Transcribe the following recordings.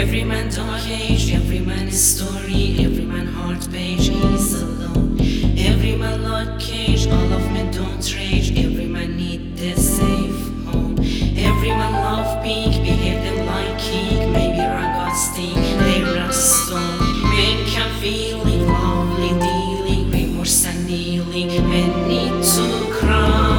Every man dark age, every man is story, every man heart page is alone. Every man lock cage, all of men don't rage, every man need the safe home. Every man love pink, behave them like king, maybe wrong got sting, they rust stone. Men can feeling, lovely dealing, remorse and kneeling, men need to cry.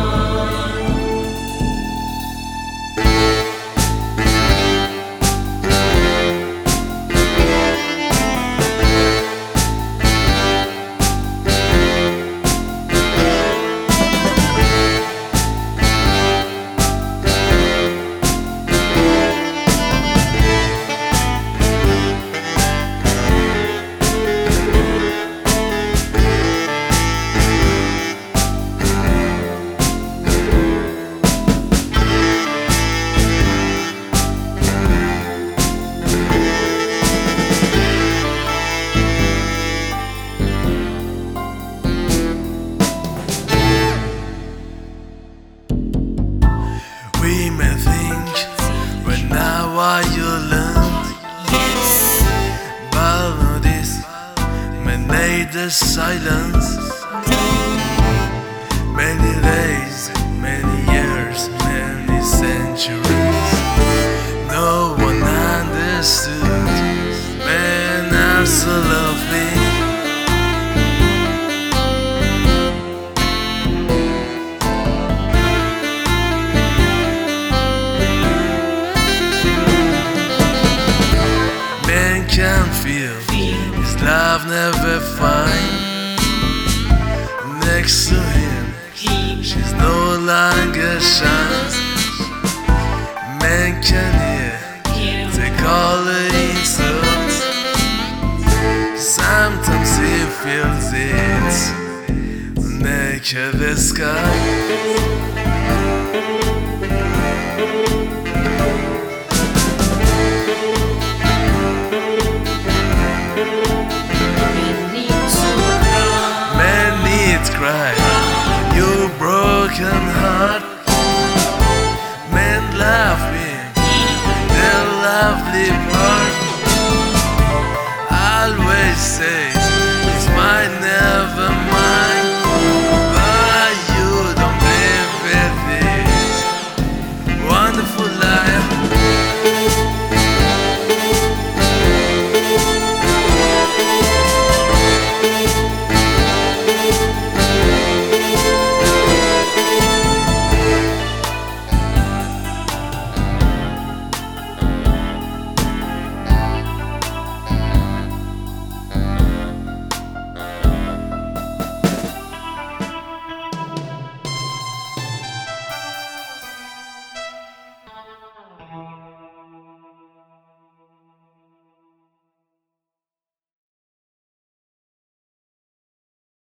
We may think, but now what you learned, but this may need the silence. Many days, many years, many centuries, no one understood. Men are so lovely. Can feel his love never find. Next to him, she's no longer shines. Man can hear the color insults. Sometimes he feels it naked the sky.